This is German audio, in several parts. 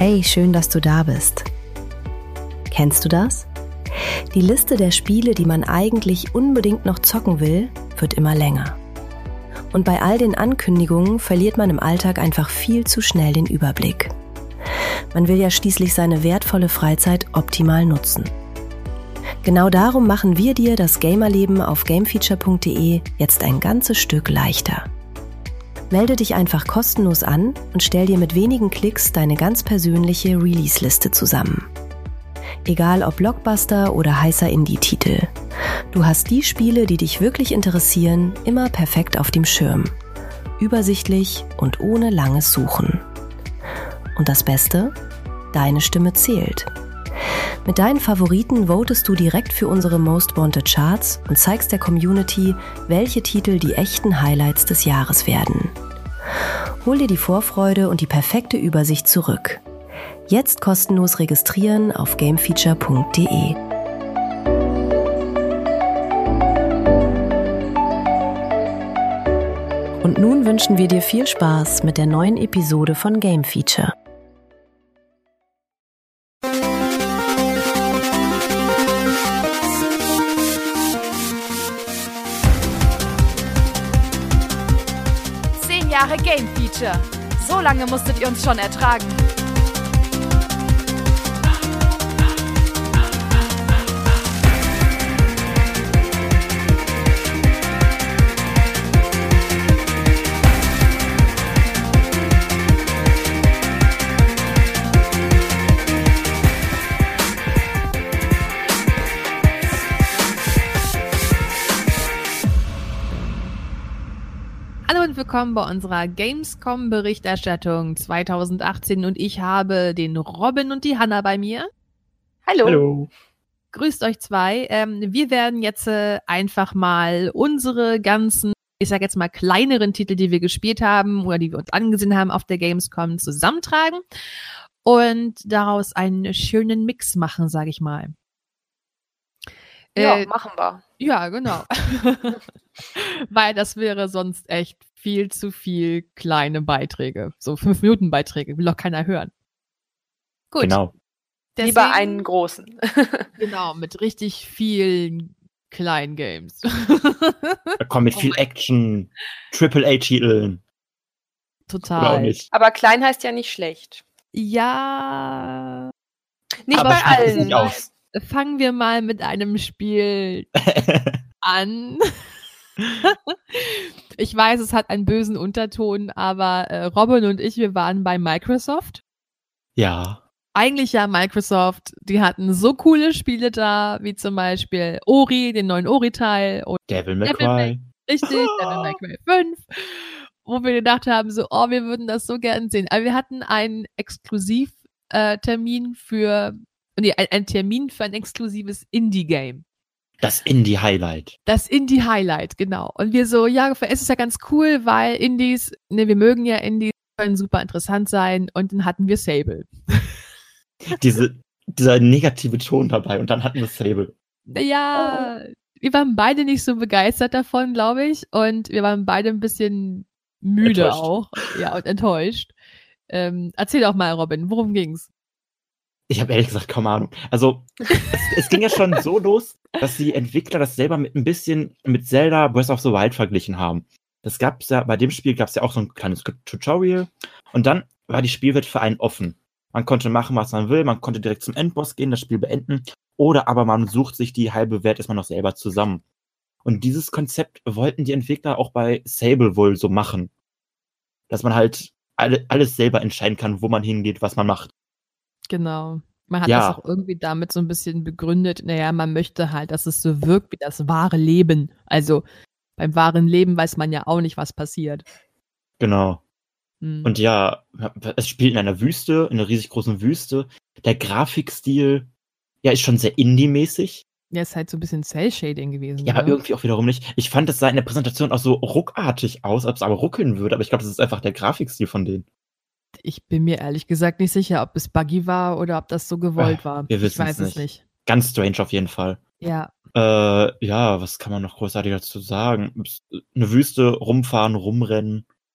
Hey, schön, dass du da bist. Kennst du das? Die Liste der Spiele, die man eigentlich unbedingt noch zocken will, wird immer länger. Und bei all den Ankündigungen verliert man im Alltag einfach viel zu schnell den Überblick. Man will ja schließlich seine wertvolle Freizeit optimal nutzen. Genau darum machen wir dir das Gamerleben auf gamefeature.de jetzt ein ganzes Stück leichter. Melde dich einfach kostenlos an und stell dir mit wenigen Klicks deine ganz persönliche Release-Liste zusammen. Egal ob Blockbuster oder heißer Indie-Titel. Du hast die Spiele, die dich wirklich interessieren, immer perfekt auf dem Schirm. Übersichtlich und ohne langes Suchen. Und das Beste? Deine Stimme zählt. Mit deinen Favoriten votest du direkt für unsere Most Wanted Charts und zeigst der Community, welche Titel die echten Highlights des Jahres werden. Hol dir die Vorfreude und die perfekte Übersicht zurück. Jetzt kostenlos registrieren auf gamefeature.de. Und nun wünschen wir dir viel Spaß mit der neuen Episode von Game Feature. Jahre Game Feature. So lange musstet ihr uns schon ertragen. Hallo und willkommen bei unserer Gamescom-Berichterstattung 2018 und ich habe den Robin und die Hanna bei mir. Hallo. Hallo. Grüßt euch zwei. Wir werden jetzt einfach mal unsere ganzen, ich sag jetzt mal kleineren Titel, die wir gespielt haben oder die wir uns angesehen haben auf der Gamescom zusammentragen und daraus einen schönen Mix machen, sage ich mal. Ja, machen wir. Ja, genau. Weil das wäre sonst echt viel zu viel kleine Beiträge. So 5-Minuten-Beiträge, will doch keiner hören. Gut. Genau. Deswegen, Lieber einen großen. Genau, mit richtig vielen kleinen Games. Komm, mit viel Action, AAA-Titeln. Total. Oder auch nicht. Aber klein heißt ja nicht schlecht. Ja. Nicht Aber bei schließt es allen. nicht aus. Fangen wir mal mit einem Spiel an. Ich weiß, es hat einen bösen Unterton, aber Robin und ich, wir waren bei Microsoft. Ja. Eigentlich ja Microsoft, die hatten so coole Spiele da, wie zum Beispiel Ori, den neuen Ori-Teil. Und Devil May Cry. Richtig, Devil May Cry 5. Wo wir gedacht haben, so, oh, wir würden das so gern sehen. Aber wir hatten einen Termin für ein exklusives Indie-Game. Das Indie-Highlight. Das Indie-Highlight, genau. Und wir so, ja, es ist ja ganz cool, weil Indies, wir mögen ja Indies, können super interessant sein. Und dann hatten wir Sable. Dieser negative Ton dabei und dann hatten wir Sable. Ja, wir waren beide nicht so begeistert davon, glaube ich. Und wir waren beide ein bisschen müde Enttäuscht. auch. Ja, und enttäuscht. Erzähl doch mal, Robin, worum ging's? Ich habe ehrlich gesagt kaum Ahnung. Also, es ging ja schon so los, dass die Entwickler das selber mit ein bisschen mit Zelda Breath of the Wild verglichen haben. Das gab's ja, bei dem Spiel gab's ja auch so ein kleines Tutorial. Und dann war die Spielwelt für einen offen. Man konnte machen, was man will. Man konnte direkt zum Endboss gehen, das Spiel beenden. Oder aber man sucht sich die halbe Welt erstmal noch selber zusammen. Und dieses Konzept wollten die Entwickler auch bei Sable wohl so machen. Dass man halt alles selber entscheiden kann, wo man hingeht, was man macht. Genau. Man hat Ja. das auch irgendwie damit so ein bisschen begründet. Naja, man möchte halt, dass es so wirkt wie das wahre Leben. Also beim wahren Leben weiß man ja auch nicht, was passiert. Genau. Mhm. Und ja, es spielt in einer Wüste, in einer riesig großen Wüste. Der Grafikstil, ja, ist schon sehr Indie-mäßig. Ja, ist halt so ein bisschen Cell-Shading gewesen. Ja, aber ne? irgendwie auch wiederum nicht. Ich fand, das sah in der Präsentation auch so ruckartig aus, als ob es aber ruckeln würde. Aber ich glaube, das ist einfach der Grafikstil von denen. Ich bin mir ehrlich gesagt nicht sicher, ob es buggy war oder ob das so gewollt war. wir Ich wissen's weiß es nicht. Ganz strange auf jeden Fall. Ja. Ja, was kann man noch großartig dazu sagen? Eine Wüste, rumfahren, rumrennen.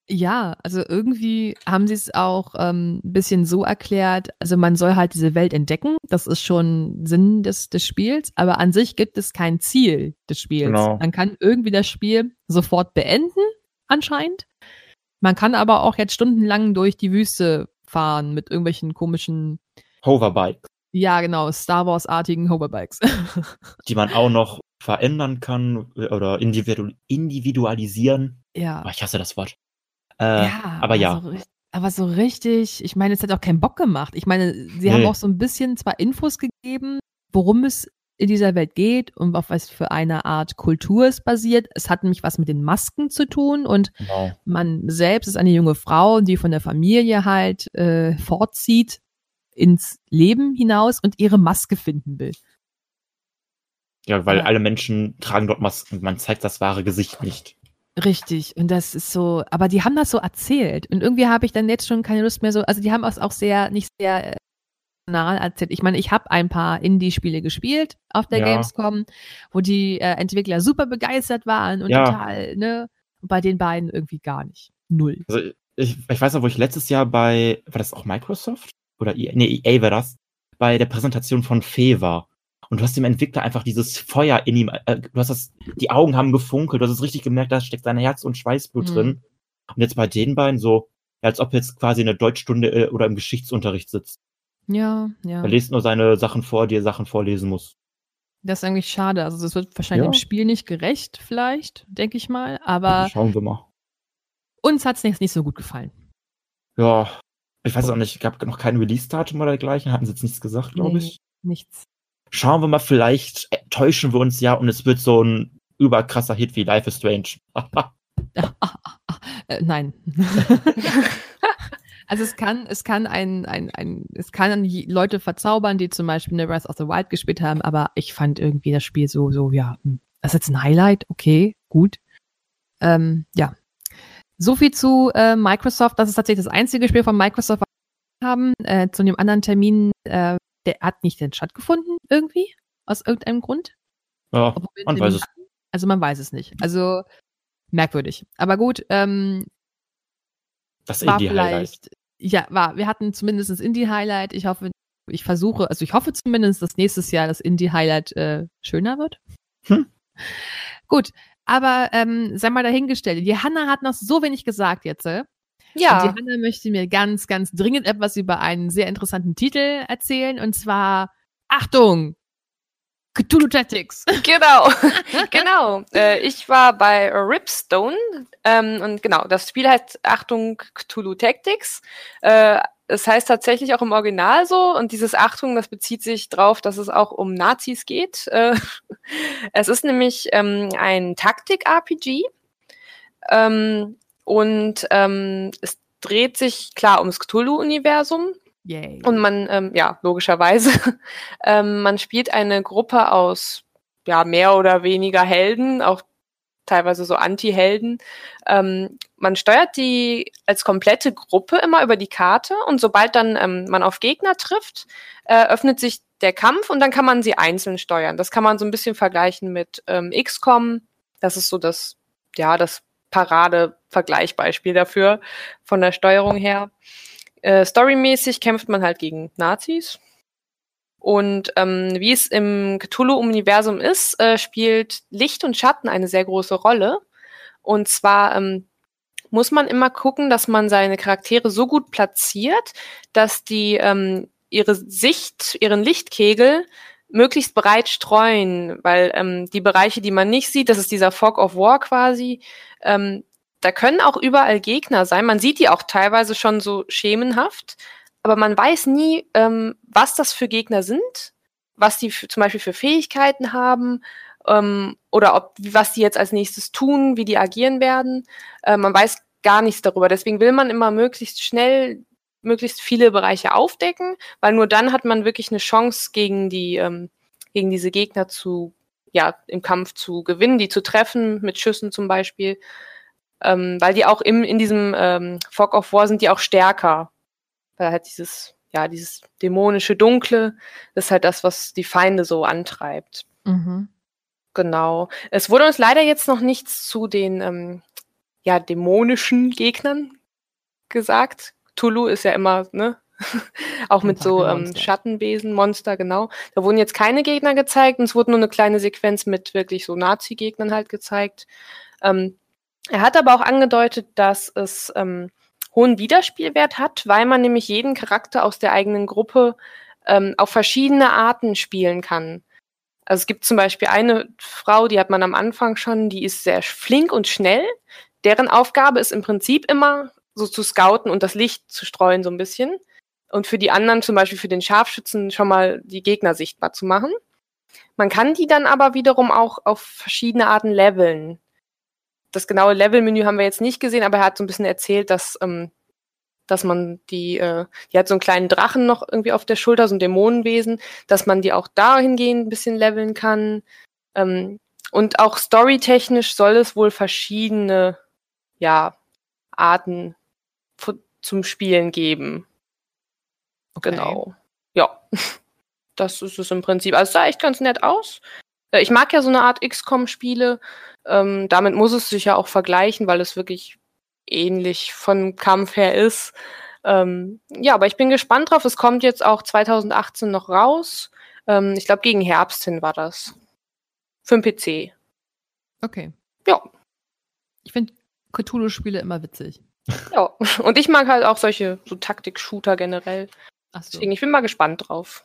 Ja, also irgendwie haben sie es auch ein bisschen so erklärt, also man soll halt diese Welt entdecken, das ist schon Sinn des Spiels, aber an sich gibt es kein Ziel des Spiels. Genau. Man kann irgendwie das Spiel sofort beenden, anscheinend. Man kann aber auch jetzt stundenlang durch die Wüste fahren mit irgendwelchen komischen, Hoverbike, ja genau, Star Wars-artigen Hoverbikes. die man auch noch verändern kann oder individualisieren. Ja. Oh, ich hasse das Wort. Ja, aber ja. Aber so richtig, ich meine, es hat auch keinen Bock gemacht. Ich meine, sie haben auch so ein bisschen zwar Infos gegeben, worum es in dieser Welt geht und auf was für eine Art Kultur es basiert. Es hat nämlich was mit den Masken zu tun und Genau. man selbst ist eine junge Frau, die von der Familie halt fortzieht ins Leben hinaus und ihre Maske finden will. Ja, weil Ja. alle Menschen tragen dort Masken. Man zeigt das wahre Gesicht nicht. Richtig, und das ist so, aber die haben das so erzählt und irgendwie habe ich dann jetzt schon keine Lust mehr so, also die haben es auch nicht sehr emotional erzählt. Ich meine, ich habe ein paar Indie-Spiele gespielt auf der Ja. Gamescom, wo die Entwickler super begeistert waren und Ja. total, ne, und bei den beiden irgendwie gar nicht. Null. Also ich weiß noch, wo ich letztes Jahr war das auch Microsoft? Oder EA war das, bei der Präsentation von Fe war. Und du hast dem Entwickler einfach dieses Feuer in ihm, die Augen haben gefunkelt, du hast es richtig gemerkt, da steckt sein Herz und Schweißblut drin. Und jetzt bei den beiden so, als ob jetzt quasi in der Deutschstunde oder im Geschichtsunterricht sitzt. Ja. Er liest nur seine Sachen vor, die er Sachen vorlesen muss. Das ist eigentlich schade. Also das wird wahrscheinlich im Spiel nicht gerecht, vielleicht, denke ich mal. Aber Schauen wir mal. uns hat es nicht so gut gefallen. Ja, ich weiß es auch nicht, gab noch kein Release-Datum oder dergleichen, hatten sie jetzt nichts gesagt, glaube ich. Nichts. Schauen wir mal, vielleicht täuschen wir uns ja und es wird so ein überkrasser Hit wie Life is Strange. Nein. Also es kann Leute verzaubern, die zum Beispiel eine Breath of the Wild gespielt haben, aber ich fand irgendwie das Spiel so, ja, das ist jetzt ein Highlight, okay, gut. Ja. So viel zu Microsoft, das ist tatsächlich das einzige Spiel von Microsoft, was wir haben. Zu dem anderen Termin, der hat nicht stattgefunden, irgendwie, aus irgendeinem Grund. Ja, man weiß es. Also man weiß es nicht. Also merkwürdig. Aber gut, das Indie-Highlight. Wir hatten zumindest das Indie-Highlight. Ich hoffe zumindest, dass nächstes Jahr das Indie-Highlight schöner wird. Gut, aber sei mal dahingestellt. Die Hanna hat noch so wenig gesagt jetzt. Ja. Und die Hanna möchte mir ganz, ganz dringend etwas über einen sehr interessanten Titel erzählen. Und zwar, Achtung, Cthulhu Tactics. Genau. Ich war bei Ripstone und genau, das Spiel heißt, Achtung, Cthulhu Tactics. Es heißt tatsächlich auch im Original so und dieses Achtung, das bezieht sich drauf, dass es auch um Nazis geht. Es ist nämlich ein Taktik-RPG und es dreht sich klar ums Cthulhu-Universum. Yay. Und man, logischerweise, man spielt eine Gruppe aus, mehr oder weniger Helden, auch teilweise so Anti-Helden. Man steuert die als komplette Gruppe immer über die Karte und sobald dann man auf Gegner trifft, öffnet sich der Kampf und dann kann man sie einzeln steuern. Das kann man so ein bisschen vergleichen mit XCOM. Das ist so das Parade-Vergleichbeispiel dafür von der Steuerung her. Storymäßig kämpft man halt gegen Nazis. Und wie es im Cthulhu-Universum ist, spielt Licht und Schatten eine sehr große Rolle. Und zwar muss man immer gucken, dass man seine Charaktere so gut platziert, dass die ihren Lichtkegel möglichst breit streuen, weil die Bereiche, die man nicht sieht, das ist dieser Fog of War quasi, da können auch überall Gegner sein. Man sieht die auch teilweise schon so schemenhaft, aber man weiß nie, was das für Gegner sind, was die zum Beispiel für Fähigkeiten haben oder was die jetzt als nächstes tun, wie die agieren werden. Man weiß gar nichts darüber. Deswegen will man immer möglichst schnell möglichst viele Bereiche aufdecken, weil nur dann hat man wirklich eine Chance, gegen diese Gegner im Kampf zu gewinnen, die zu treffen, mit Schüssen zum Beispiel. Weil die auch in diesem Fog of War sind die auch stärker. Weil halt dieses dämonische Dunkle, das ist halt das, was die Feinde so antreibt. Mhm. Genau. Es wurde uns leider jetzt noch nichts zu den dämonischen Gegnern gesagt. Cthulhu ist ja immer, ne? Auch mit so Schattenwesen, Monster, genau. Da wurden jetzt keine Gegner gezeigt und es wurde nur eine kleine Sequenz mit wirklich so Nazi-Gegnern halt gezeigt. Er hat aber auch angedeutet, dass es hohen Wiederspielwert hat, weil man nämlich jeden Charakter aus der eigenen Gruppe auf verschiedene Arten spielen kann. Also es gibt zum Beispiel eine Frau, die hat man am Anfang schon, die ist sehr flink und schnell. Deren Aufgabe ist im Prinzip immer so zu scouten und das Licht zu streuen so ein bisschen. Und für die anderen, zum Beispiel für den Scharfschützen, schon mal die Gegner sichtbar zu machen. Man kann die dann aber wiederum auch auf verschiedene Arten leveln. Das genaue Levelmenü haben wir jetzt nicht gesehen, aber er hat so ein bisschen erzählt, dass man die hat so einen kleinen Drachen noch irgendwie auf der Schulter, so ein Dämonenwesen, dass man die auch dahingehend ein bisschen leveln kann. Und auch storytechnisch soll es wohl verschiedene Arten zum Spielen geben. Okay. Genau. Ja, das ist es im Prinzip. Also es sah echt ganz nett aus. Ich mag ja so eine Art XCOM-Spiele. Damit muss es sich ja auch vergleichen, weil es wirklich ähnlich vom Kampf her ist. Aber ich bin gespannt drauf. Es kommt jetzt auch 2018 noch raus. Ich glaube, gegen Herbst hin war das. Für den PC. Okay. Ja. Ich finde Cthulhu-Spiele immer witzig. Ja. Und ich mag halt auch solche so Taktik-Shooter generell. Ach so. Deswegen, ich bin mal gespannt drauf.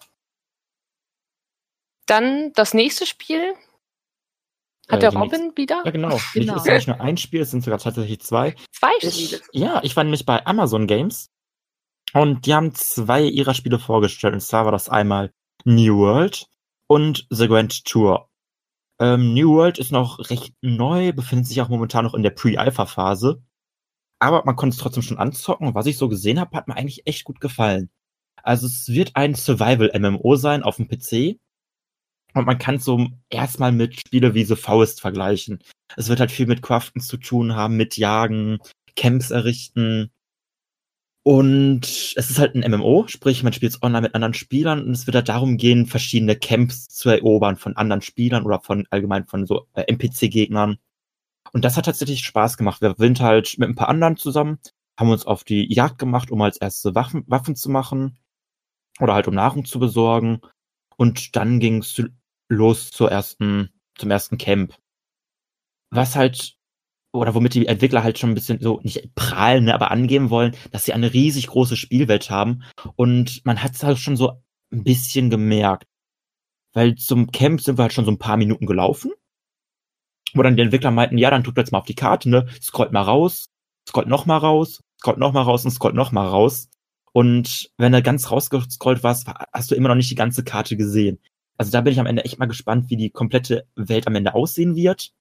Dann das nächste Spiel. Hat der Robin wieder? Ja, genau. Genau. Es ist ja nicht nur ein Spiel, es sind sogar tatsächlich zwei. Zwei Spiele. Ich war nämlich bei Amazon Games und die haben 2 ihrer Spiele vorgestellt. Und zwar war das einmal New World und The Grand Tour. New World ist noch recht neu, befindet sich auch momentan noch in der Pre-Alpha-Phase. Aber man konnte es trotzdem schon anzocken. Und was ich so gesehen habe, hat mir eigentlich echt gut gefallen. Also es wird ein Survival-MMO sein auf dem PC. Und man kann es so erstmal mit Spiele wie The Forest vergleichen. Es wird halt viel mit Craften zu tun haben, mit Jagen, Camps errichten. Und es ist halt ein MMO, sprich man spielt es online mit anderen Spielern und es wird halt darum gehen, verschiedene Camps zu erobern von anderen Spielern oder von allgemein von so NPC-Gegnern. Und das hat tatsächlich Spaß gemacht. Wir sind halt mit ein paar anderen zusammen, haben uns auf die Jagd gemacht, um als erste Waffen zu machen oder halt um Nahrung zu besorgen. Und dann ging es los zum ersten Camp. Was halt, oder womit die Entwickler halt schon ein bisschen so, nicht prahlen, aber angeben wollen, dass sie eine riesig große Spielwelt haben. Und man hat es halt schon so ein bisschen gemerkt. Weil zum Camp sind wir halt schon so ein paar Minuten gelaufen. Wo dann die Entwickler meinten, ja, dann tut jetzt mal auf die Karte, ne, scrollt mal raus, scrollt noch mal raus, scrollt noch mal raus und scrollt noch mal raus. Und wenn du ganz rausgescrollt warst, hast du immer noch nicht die ganze Karte gesehen. Also da bin ich am Ende echt mal gespannt, wie die komplette Welt am Ende aussehen wird.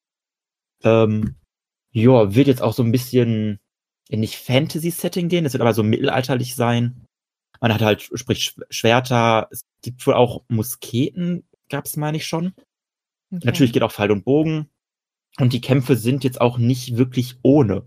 Wird jetzt auch so ein bisschen in nicht Fantasy-Setting gehen, es wird aber so mittelalterlich sein. Man hat halt, sprich, Schwerter, es gibt wohl auch Musketen, gab's, meine ich schon. Okay. Natürlich geht auch Pfeil und Bogen. Und die Kämpfe sind jetzt auch nicht wirklich ohne.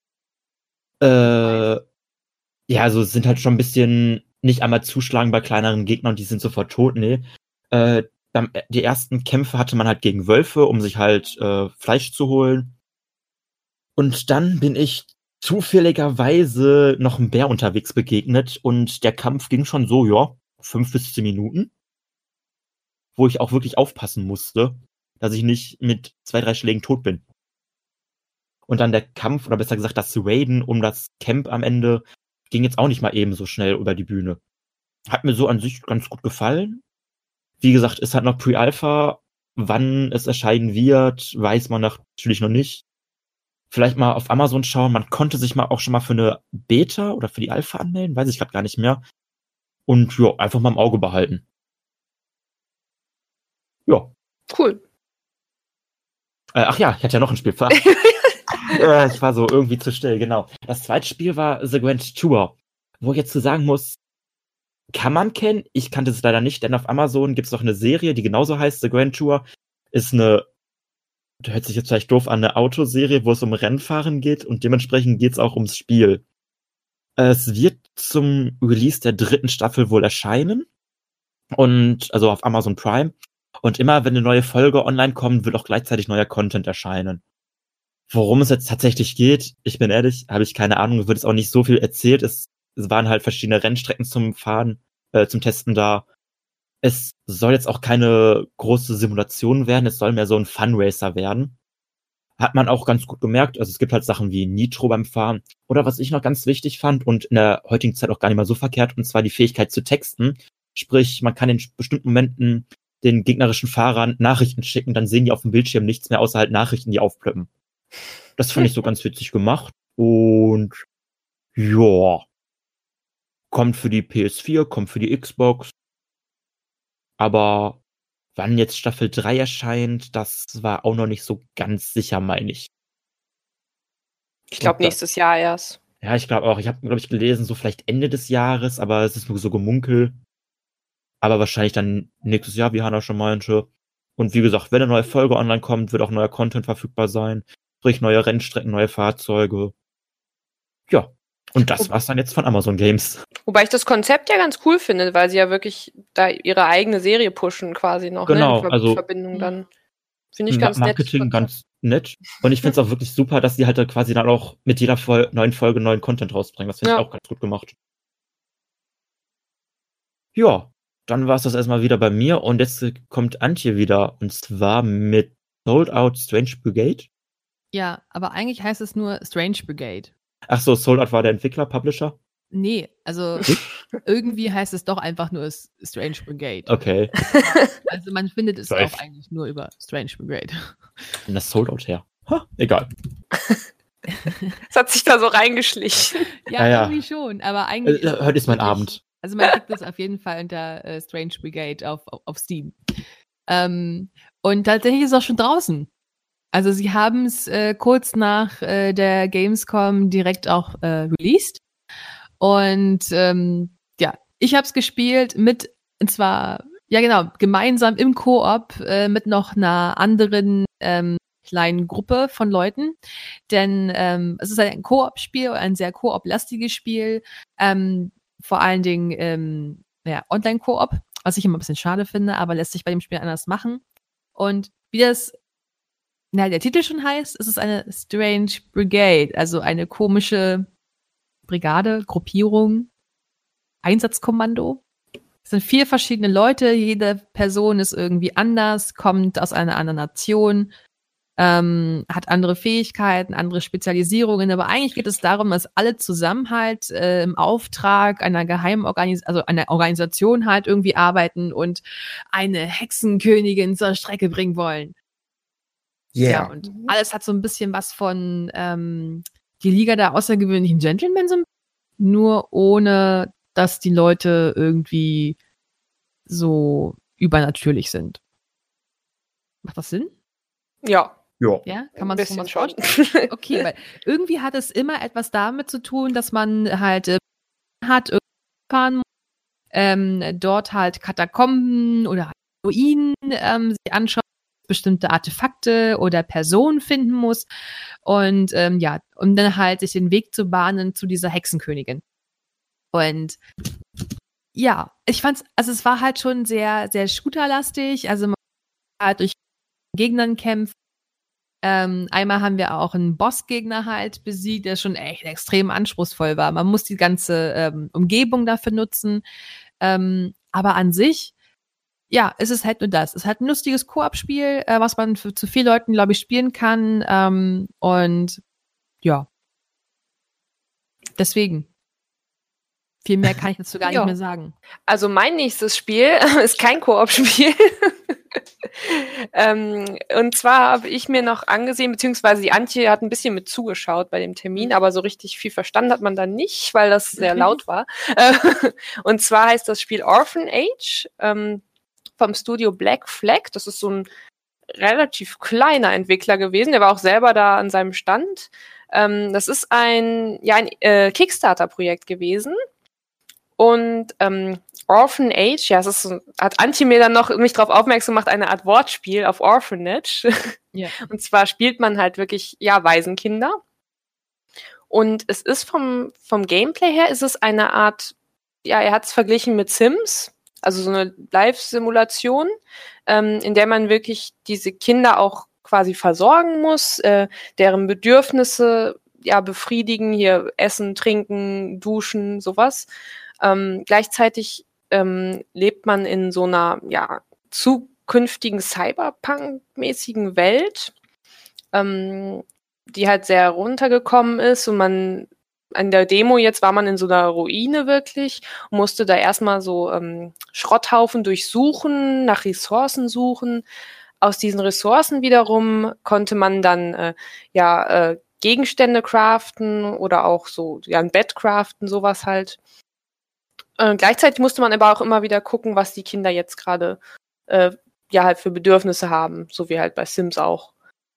Also es sind halt schon ein bisschen nicht einmal zuschlagen bei kleineren Gegnern und die sind sofort tot, nee. Die ersten Kämpfe hatte man halt gegen Wölfe, um sich halt Fleisch zu holen. Und dann bin ich zufälligerweise noch einem Bär unterwegs begegnet und der Kampf ging schon so, 5 bis 10 Minuten. Wo ich auch wirklich aufpassen musste, dass ich nicht mit 2, 3 Schlägen tot bin. Und dann der Kampf, oder besser gesagt das Raiden um das Camp am Ende, ging jetzt auch nicht mal eben so schnell über die Bühne. Hat mir so an sich ganz gut gefallen. Wie gesagt, ist halt noch Pre-Alpha. Wann es erscheinen wird, weiß man natürlich noch nicht. Vielleicht mal auf Amazon schauen. Man konnte sich mal auch schon mal für eine Beta oder für die Alpha anmelden, weiß ich gerade gar nicht mehr. Und einfach mal im Auge behalten. Ja. Cool. Ich hatte ja noch ein Spiel. Ich war so irgendwie zu still, genau. Das zweite Spiel war The Grand Tour, wo ich jetzt zu sagen muss, kann man kennen. Ich kannte es leider nicht, denn auf Amazon gibt es noch eine Serie, die genauso heißt, The Grand Tour. Ist hört sich jetzt vielleicht doof an, eine Autoserie, wo es um Rennfahren geht und dementsprechend geht es auch ums Spiel. Es wird zum Release der 3. Staffel wohl erscheinen. Und, also auf Amazon Prime. Und immer, wenn eine neue Folge online kommt, wird auch gleichzeitig neuer Content erscheinen. Worum es jetzt tatsächlich geht, ich bin ehrlich, habe ich keine Ahnung, es wird jetzt auch nicht so viel erzählt. Es waren halt verschiedene Rennstrecken zum Fahren, zum Testen da. Es soll jetzt auch keine große Simulation werden, es soll mehr so ein Funracer werden. Hat man auch ganz gut gemerkt, also es gibt halt Sachen wie Nitro beim Fahren. Oder was ich noch ganz wichtig fand und in der heutigen Zeit auch gar nicht mal so verkehrt, und zwar die Fähigkeit zu texten. Sprich, man kann in bestimmten Momenten den gegnerischen Fahrern Nachrichten schicken, dann sehen die auf dem Bildschirm nichts mehr, außer halt Nachrichten, die aufplöppen. Das fand ich so ganz witzig gemacht. Und ja, kommt für die PS4, kommt für die Xbox. Aber wann jetzt Staffel 3 erscheint, das war auch noch nicht so ganz sicher, meine ich. Ich glaube nächstes Jahr erst. Ja, ich glaube auch. Ich habe, glaube ich, gelesen, so vielleicht Ende des Jahres, aber es ist nur so Gemunkel. Aber wahrscheinlich dann nächstes Jahr, wie Hannah schon meinte. Und wie gesagt, wenn eine neue Folge online kommt, wird auch neuer Content verfügbar sein. Sprich, neue Rennstrecken, neue Fahrzeuge. Ja. Und das war's dann jetzt von Amazon Games. Wobei ich das Konzept ja ganz cool finde, weil sie ja wirklich da ihre eigene Serie pushen quasi noch. Genau, ne? also Verbindung dann. Finde ich ganz Marketing nett. ganz nett. Und ich finde es auch wirklich super, dass die halt da quasi dann auch mit jeder neuen Folge neuen Content rausbringen. Das finde ich auch ganz gut gemacht. Ja, dann war es das erstmal wieder bei mir. Und jetzt kommt Antje wieder. Und zwar mit Sold Out Strange Brigade. Ja, aber eigentlich heißt es nur Strange Brigade. Ach so, Sold Out war der Entwickler, Publisher? Nee, also irgendwie heißt es doch einfach nur Strange Brigade. Okay. Also man findet es auch eigentlich nur über Strange Brigade. Und das Sold Out her. Egal. Das hat sich da so reingeschlichen. Ja, irgendwie schon, aber eigentlich heute ist mein Abend. Also man kriegt das auf jeden Fall unter Strange Brigade auf Steam. Und tatsächlich ist es auch schon draußen. Also sie haben es kurz nach der Gamescom direkt auch released. Und ja, ich habe es gespielt und zwar, ja genau, gemeinsam im Koop mit noch einer anderen kleinen Gruppe von Leuten. Denn es ist ein Koop-Spiel, ein sehr Koop-lastiges Spiel. Vor allen Dingen Online-Koop, was ich immer ein bisschen schade finde, aber lässt sich bei dem Spiel anders machen. Und wie der Titel schon heißt, ist es eine Strange Brigade, also eine komische Brigade, Gruppierung, Einsatzkommando. Es sind 4 verschiedene Leute, jede Person ist irgendwie anders, kommt aus einer anderen Nation, hat andere Fähigkeiten, andere Spezialisierungen, aber eigentlich geht es darum, dass alle zusammen halt im Auftrag einer einer Organisation halt irgendwie arbeiten und eine Hexenkönigin zur Strecke bringen wollen. Yeah. Ja, und alles hat so ein bisschen was von die Liga der außergewöhnlichen Gentlemen, nur ohne, dass die Leute irgendwie so übernatürlich sind. Macht das Sinn? Ja. Ja, kann man sich Bisschen schon vorstellen? Okay, weil irgendwie hat es immer etwas damit zu tun, dass man halt fahren muss, dort halt Katakomben oder Ruinen sich anschauen, bestimmte Artefakte oder Personen finden muss und um dann halt sich den Weg zu bahnen zu dieser Hexenkönigin. Und ja, ich fand's, also es war halt schon sehr, sehr shooterlastig, also man halt durch Gegnern kämpft. Einmal haben wir auch einen Bossgegner halt besiegt, der schon echt extrem anspruchsvoll war. Man muss die ganze Umgebung dafür nutzen. Aber an sich, ja, es ist halt nur das. Es ist halt ein lustiges Koop-Spiel, was man zu 4 Leuten, glaube ich, spielen kann. Und ja. Deswegen. Viel mehr kann ich dazu gar nicht mehr sagen. Also mein nächstes Spiel ist kein Koop-Spiel. Und zwar habe ich mir noch angesehen, beziehungsweise die Antje hat ein bisschen mit zugeschaut bei dem Termin, aber so richtig viel verstanden hat man da nicht, weil das sehr laut war. Und zwar heißt das Spiel Orphan Age vom Studio Black Flag. Das ist so ein relativ kleiner Entwickler gewesen. Der war auch selber da an seinem Stand. Das ist ein Kickstarter-Projekt gewesen. Und Orphan Age, ja, hat Antje mir dann noch mich darauf aufmerksam gemacht, eine Art Wortspiel auf Orphanage. Ja. Und zwar spielt man halt wirklich, Waisenkinder. Und es ist vom Gameplay her, ist es eine Art, er hat es verglichen mit Sims, also so eine Live-Simulation, in der man wirklich diese Kinder auch quasi versorgen muss, deren Bedürfnisse befriedigen, hier Essen, Trinken, Duschen, sowas. Gleichzeitig lebt man in so einer zukünftigen Cyberpunk-mäßigen Welt, die halt sehr runtergekommen ist, und man an der Demo jetzt war man in so einer Ruine wirklich und musste da erstmal so Schrotthaufen durchsuchen, nach Ressourcen suchen. Aus diesen Ressourcen wiederum konnte man dann Gegenstände craften oder auch so ein Bett craften, sowas halt. Gleichzeitig musste man aber auch immer wieder gucken, was die Kinder jetzt gerade halt für Bedürfnisse haben, so wie halt bei Sims auch.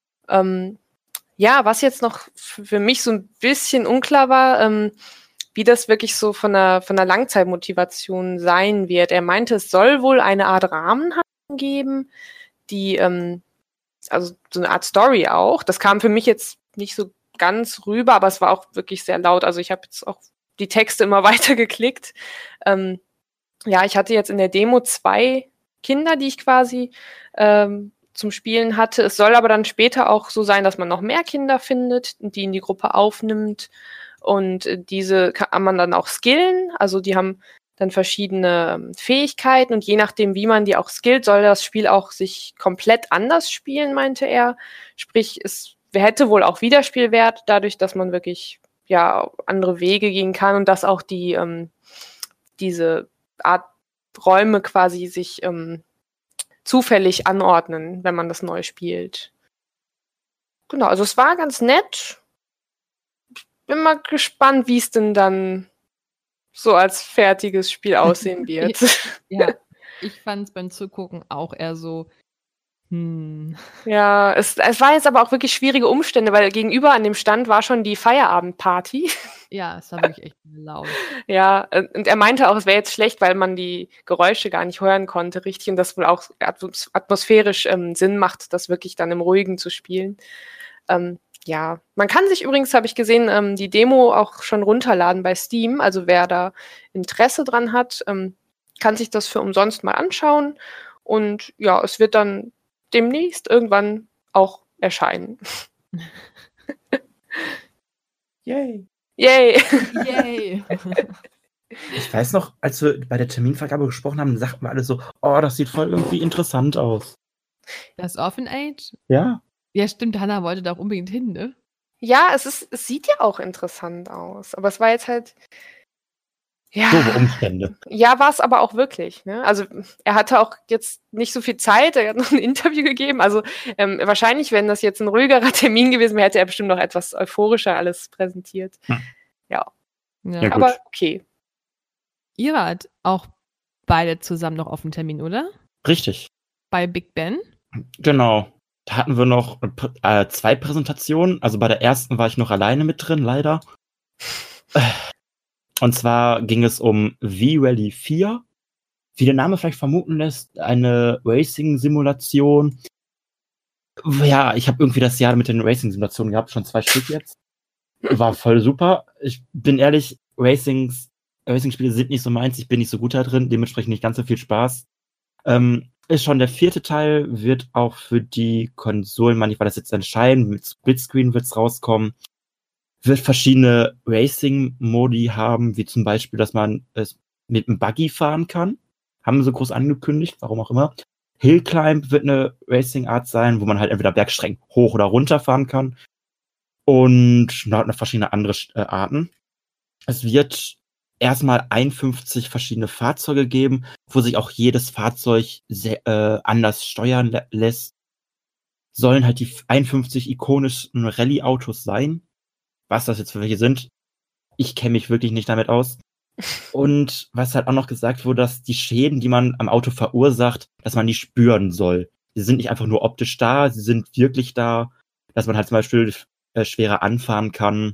Was jetzt noch für mich so ein bisschen unklar war, wie das wirklich so von der Langzeitmotivation sein wird. Er meinte, es soll wohl eine Art Rahmenhandlung geben, die, also so eine Art Story auch. Das kam für mich jetzt nicht so ganz rüber, aber es war auch wirklich sehr laut. Also ich habe jetzt auch die Texte immer weiter geklickt. Ich hatte jetzt in der Demo 2 Kinder, die ich quasi zum Spielen hatte. Es soll aber dann später auch so sein, dass man noch mehr Kinder findet, die in die Gruppe aufnimmt. Und diese kann man dann auch skillen. Also die haben dann verschiedene Fähigkeiten. Und je nachdem, wie man die auch skillt, soll das Spiel auch sich komplett anders spielen, meinte er. Sprich, es hätte wohl auch Wiederspielwert, dadurch, dass man wirklich andere Wege gehen kann und dass auch die diese Art Räume quasi sich zufällig anordnen, wenn man das neu spielt. Genau, also es war ganz nett. Bin mal gespannt, wie es denn dann so als fertiges Spiel aussehen wird. Ja, ich fand es beim Zugucken auch eher so, Ja, es war jetzt aber auch wirklich schwierige Umstände, weil gegenüber an dem Stand war schon die Feierabendparty. Ja, es war wirklich echt laut. Ja, und er meinte auch, es wäre jetzt schlecht, weil man die Geräusche gar nicht hören konnte, richtig, und das wohl auch atmosphärisch Sinn macht, das wirklich dann im Ruhigen zu spielen. Man kann sich übrigens, habe ich gesehen, die Demo auch schon runterladen bei Steam, also wer da Interesse dran hat, kann sich das für umsonst mal anschauen, und es wird dann demnächst irgendwann auch erscheinen. Yay! Yay! Yay! Ich weiß noch, als wir bei der Terminvergabe gesprochen haben, sagten wir alle so, oh, das sieht voll irgendwie interessant aus. Das Orphan Age? Ja. Ja, stimmt, Hannah wollte da auch unbedingt hin, ne? Ja, es sieht ja auch interessant aus, aber es war jetzt halt doofe Umstände. Ja, war es aber auch wirklich, ne? Also er hatte auch jetzt nicht so viel Zeit, er hat noch ein Interview gegeben, also wahrscheinlich, wenn das jetzt ein ruhigerer Termin gewesen wäre, hätte er bestimmt noch etwas euphorischer alles präsentiert. Ja, aber okay. Ihr wart auch beide zusammen noch auf dem Termin, oder? Richtig. Bei Big Ben? Genau. Da hatten wir noch 2 Präsentationen. Also bei der ersten war ich noch alleine mit drin, leider. Und zwar ging es um V-Rally 4. Wie der Name vielleicht vermuten lässt, eine Racing-Simulation. Ja, ich habe irgendwie das Jahr mit den Racing-Simulationen gehabt, schon 2 Stück jetzt. War voll super. Ich bin ehrlich, Racing-Spiele sind nicht so meins, ich bin nicht so gut da drin, dementsprechend nicht ganz so viel Spaß. Ist schon der 4. Teil, wird auch für die Konsolen, manchmal das jetzt entscheiden, mit Splitscreen wird's rauskommen. Wird verschiedene Racing-Modi haben, wie zum Beispiel, dass man es mit einem Buggy fahren kann. Haben sie groß angekündigt, warum auch immer. Hillclimb wird eine Racing-Art sein, wo man halt entweder Bergstrecken hoch oder runter fahren kann. Und noch verschiedene andere Arten. Es wird erstmal 51 verschiedene Fahrzeuge geben, wo sich auch jedes Fahrzeug anders steuern lässt. Sollen halt die 51 ikonischen Rallye-Autos sein. Was das jetzt für welche sind, ich kenne mich wirklich nicht damit aus. Und was halt auch noch gesagt wurde, dass die Schäden, die man am Auto verursacht, dass man die spüren soll. Sie sind nicht einfach nur optisch da, sie sind wirklich da, dass man halt zum Beispiel schwerer anfahren kann.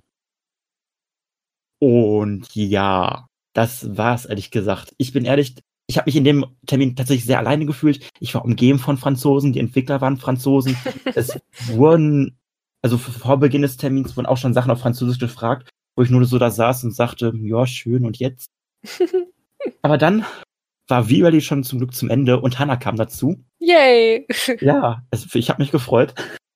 Und ja, das war's ehrlich gesagt. Ich bin ehrlich, ich habe mich in dem Termin tatsächlich sehr alleine gefühlt. Ich war umgeben von Franzosen, die Entwickler waren Franzosen. Es wurden, also vor Beginn des Termins wurden auch schon Sachen auf Französisch gefragt, wo ich nur so da saß und sagte, ja, schön, und jetzt? Aber dann war V-Rally schon zum Glück zum Ende und Hannah kam dazu. Yay! Ja, ich habe mich gefreut.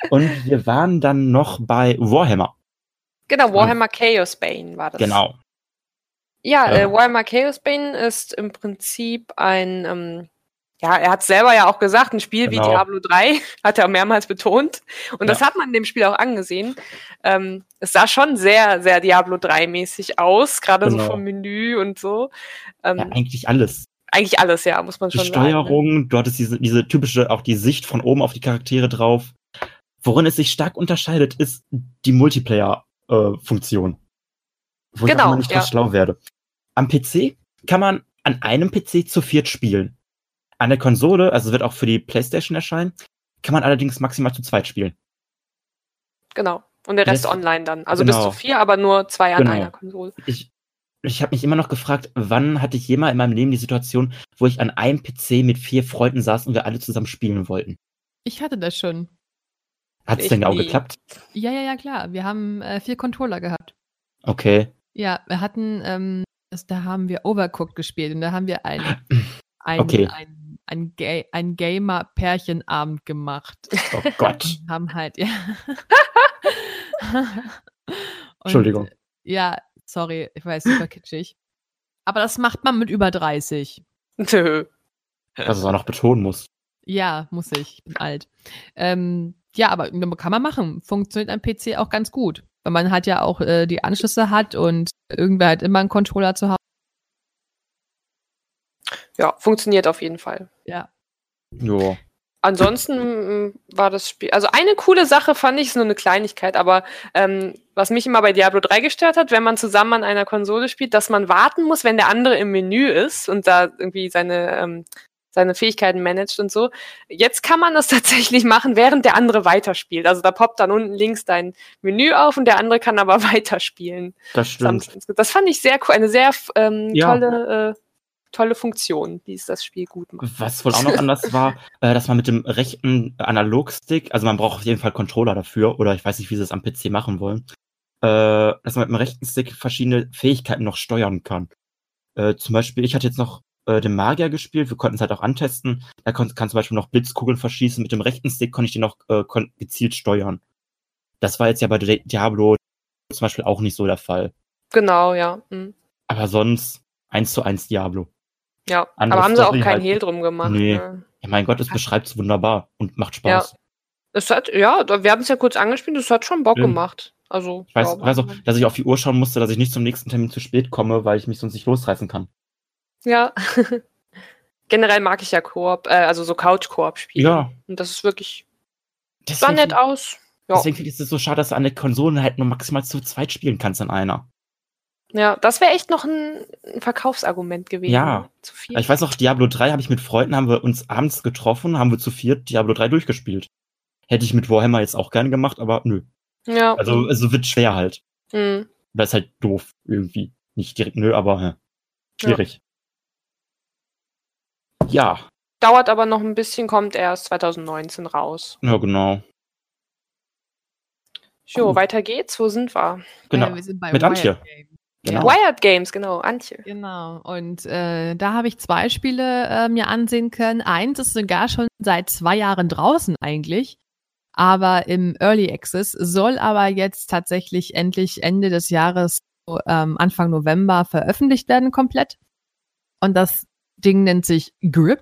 Und wir waren dann noch bei Warhammer. Genau, Warhammer Chaos Bane war das. Genau. Ja, Warhammer Chaos Bane ist im Prinzip ein, er hat selber ja auch gesagt, ein Spiel wie Diablo 3, hat er mehrmals betont. Und das hat man in dem Spiel auch angesehen. Es sah schon sehr, sehr Diablo 3-mäßig aus, gerade so vom Menü und so. Ja, eigentlich alles. Eigentlich alles, ja, muss man schon sagen. Die Steuerung, du hattest diese typische, auch die Sicht von oben auf die Charaktere drauf. Worin es sich stark unterscheidet, ist die Multiplayer-Funktion. Wo ich auch immer nicht ganz schlau werde. Am PC kann man an einem PC zu 4 spielen. An der Konsole, also wird auch für die PlayStation erscheinen, kann man allerdings maximal zu 2 spielen. Genau. Und der Rest online dann. Also bis zu 4, aber nur 2 an einer Konsole. Ich habe mich immer noch gefragt, wann hatte ich jemals in meinem Leben die Situation, wo ich an einem PC mit 4 Freunden saß und wir alle zusammen spielen wollten. Ich hatte das schon. Hat es denn auch geklappt? Ja, klar. Wir haben 4 Controller gehabt. Okay. Ja, wir hatten, da haben wir Overcooked gespielt und da haben wir ein Gamer-Pärchenabend gemacht. Oh Gott. Und haben halt, ja. Entschuldigung. Ja, sorry, ich weiß, super kitschig. Aber das macht man mit über 30. Nö. Was es auch noch betonen muss. Ja, muss ich. Ich bin alt. Ja, aber kann man machen. Funktioniert am PC auch ganz gut. Weil man halt ja auch die Anschlüsse hat und irgendwer hat immer einen Controller zu Hause. Ja, funktioniert auf jeden Fall. Ja. Jo. Ansonsten war das Spiel, also eine coole Sache fand ich, ist nur eine Kleinigkeit, aber was mich immer bei Diablo 3 gestört hat, wenn man zusammen an einer Konsole spielt, dass man warten muss, wenn der andere im Menü ist und da irgendwie seine Fähigkeiten managt und so. Jetzt kann man das tatsächlich machen, während der andere weiterspielt. Also da poppt dann unten links dein Menü auf und der andere kann aber weiterspielen. Das stimmt. Das fand ich sehr cool, eine sehr tolle Funktion, die es das Spiel gut macht. Was wohl auch noch anders war, dass man mit dem rechten Analogstick, also man braucht auf jeden Fall Controller dafür, oder ich weiß nicht, wie sie es am PC machen wollen, dass man mit dem rechten Stick verschiedene Fähigkeiten noch steuern kann. Zum Beispiel, ich hatte jetzt noch den Magier gespielt, wir konnten es halt auch antesten, da kann zum Beispiel noch Blitzkugeln verschießen, mit dem rechten Stick konnte ich den noch gezielt steuern. Das war jetzt ja bei Diablo zum Beispiel auch nicht so der Fall. Genau, ja. Mhm. Aber sonst 1:1 Diablo. Ja, aber haben sie auch keinen Hehl drum gemacht. Nee. Ne? Ja, mein Gott, es beschreibt es wunderbar und macht Spaß. Ja. Wir haben es ja kurz angespielt, es hat schon Bock gemacht. Also, ich weiß auch, dass ich auf die Uhr schauen musste, dass ich nicht zum nächsten Termin zu spät komme, weil ich mich sonst nicht losreißen kann. Ja. Generell mag ich ja Koop, also so Couch-Koop-Spiele. Ja. Und das ist wirklich, sah nett aus. Ja. Deswegen finde ich es so schade, dass du an der Konsole halt nur maximal zu 2 spielen kannst an einer. Ja, das wäre echt noch ein Verkaufsargument gewesen. Ja, zu 4. Ich weiß auch, Diablo 3 habe ich mit Freunden, haben wir uns abends getroffen, haben wir zu 4 Diablo 3 durchgespielt. Hätte ich mit Warhammer jetzt auch gerne gemacht, aber nö. Ja. Also wird schwer halt. Mhm. Das ist halt doof irgendwie. Nicht direkt nö, aber schwierig. Ja. Dauert aber noch ein bisschen, kommt erst 2019 raus. Ja, genau. Jo, weiter geht's. Wo sind wir? Genau, wir sind bei mit Antje. Genau. Wired Games, genau, Antje. Genau, und da habe ich 2 Spiele mir ansehen können. Eins ist sogar schon seit 2 Jahren draußen eigentlich, aber im Early Access, soll aber jetzt tatsächlich endlich Ende des Jahres, Anfang November veröffentlicht werden komplett. Und das Ding nennt sich Grip.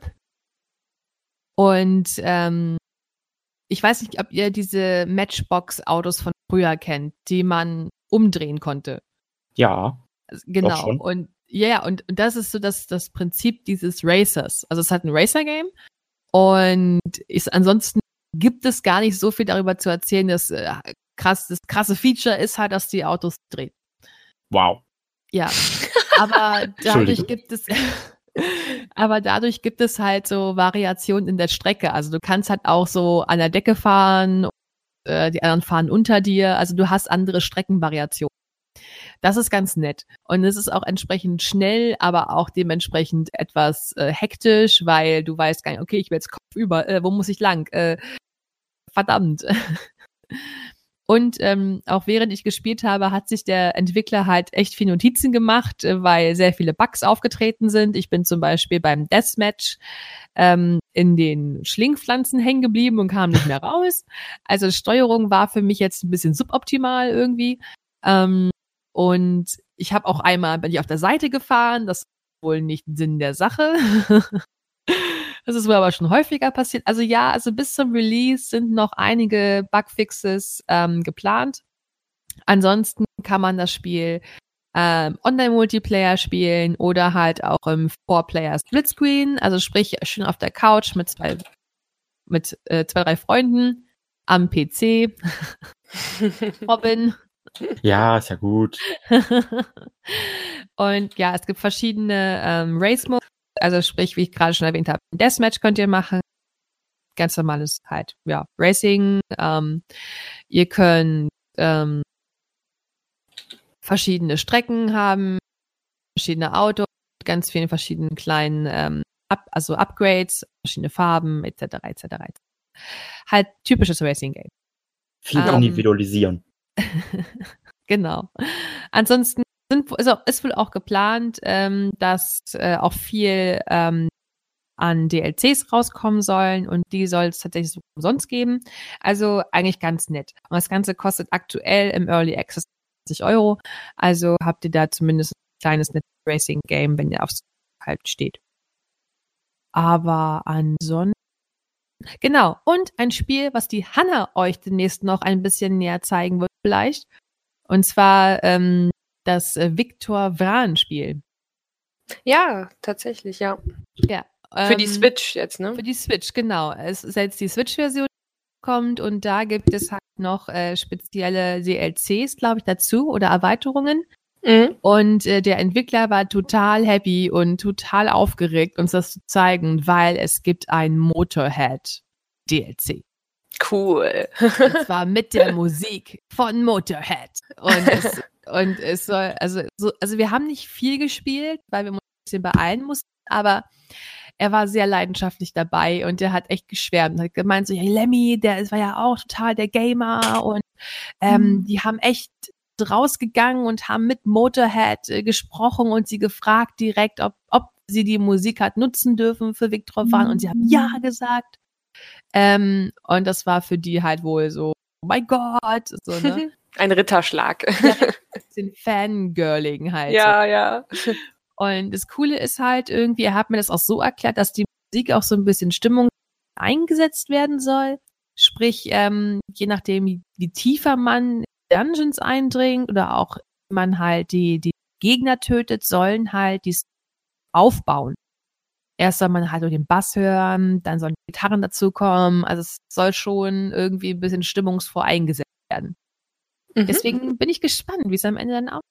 Und ich weiß nicht, ob ihr diese Matchbox-Autos von früher kennt, die man umdrehen konnte. Ja. Genau. Und und das ist so das Prinzip dieses Racers. Also es hat ein Racer-Game und ansonsten gibt es gar nicht so viel darüber zu erzählen. Das krasse Feature ist halt, dass die Autos drehen. Wow. Ja. Aber dadurch gibt es halt so Variationen in der Strecke. Also du kannst halt auch so an der Decke fahren, die anderen fahren unter dir. Also du hast andere Streckenvariationen. Das ist ganz nett. Und es ist auch entsprechend schnell, aber auch dementsprechend etwas hektisch, weil du weißt gar nicht, okay, ich will jetzt kopfüber, wo muss ich lang? Verdammt. Und auch während ich gespielt habe, hat sich der Entwickler halt echt viel Notizen gemacht, weil sehr viele Bugs aufgetreten sind. Ich bin zum Beispiel beim Deathmatch in den Schlingpflanzen hängen geblieben und kam nicht mehr raus. Also Steuerung war für mich jetzt ein bisschen suboptimal irgendwie. Und ich habe auch einmal, bin ich auf der Seite gefahren, das ist wohl nicht Sinn der Sache. Das ist wohl aber schon häufiger passiert. Also ja, also bis zum Release sind noch einige Bugfixes geplant. Ansonsten kann man das Spiel Online-Multiplayer spielen oder halt auch im 4-Player-Splitscreen, also sprich schön auf der Couch mit zwei, drei Freunden am PC. Robin. Ja, ist ja gut. Und ja, es gibt verschiedene Race-Modes, also sprich, wie ich gerade schon erwähnt habe, Deathmatch könnt ihr machen. Ganz normales halt, ja, Racing. Ihr könnt verschiedene Strecken haben, verschiedene Autos, ganz viele verschiedene kleinen Upgrades, verschiedene Farben, etc., etc., etc. Halt typisches Racing-Game. Viel individualisieren. Genau. Ansonsten ist wohl auch geplant, dass auch viel an DLCs rauskommen sollen und die soll es tatsächlich so umsonst geben. Also eigentlich ganz nett. Und das Ganze kostet aktuell im Early Access 20 €. Also habt ihr da zumindest ein kleines Racing-Game, wenn ihr aufs halt steht. Aber ansonsten genau. Und ein Spiel, was die Hanna euch demnächst noch ein bisschen näher zeigen wird vielleicht. Und zwar das Viktor Vran-Spiel. Ja, tatsächlich, ja. Ja. Für die Switch jetzt, ne? Für die Switch, genau. Es ist jetzt die Switch-Version kommt und da gibt es halt noch spezielle DLCs, glaube ich, dazu oder Erweiterungen. Mhm. Und der Entwickler war total happy und total aufgeregt, uns das zu zeigen, weil es gibt ein Motorhead-DLC. Cool. Und zwar mit der Musik von Motorhead. Und es soll, also wir haben nicht viel gespielt, weil wir uns ein bisschen beeilen mussten, aber er war sehr leidenschaftlich dabei und der hat echt geschwärmt. Hat gemeint so, ja, Lemmy, der war ja auch total der Gamer und die haben echt rausgegangen und haben mit Motorhead gesprochen und sie gefragt direkt, ob sie die Musik hat nutzen dürfen für Viktor Vran und sie haben ja gesagt. Und das war für die halt wohl so, oh mein Gott, so, ne? Ein Ritterschlag. Ja, den Fangirling halt. Ja, so. Ja. Und das Coole ist halt irgendwie, er hat mir das auch so erklärt, dass die Musik auch so ein bisschen Stimmung eingesetzt werden soll. Sprich, je nachdem, wie tiefer man in Dungeons eindringt oder auch man halt die Gegner tötet, sollen halt die aufbauen. Erst soll man halt nur den Bass hören, dann sollen die Gitarren dazukommen. Also es soll schon irgendwie ein bisschen stimmungsvoll eingesetzt werden. Mhm. Deswegen bin ich gespannt, wie es am Ende dann aussieht.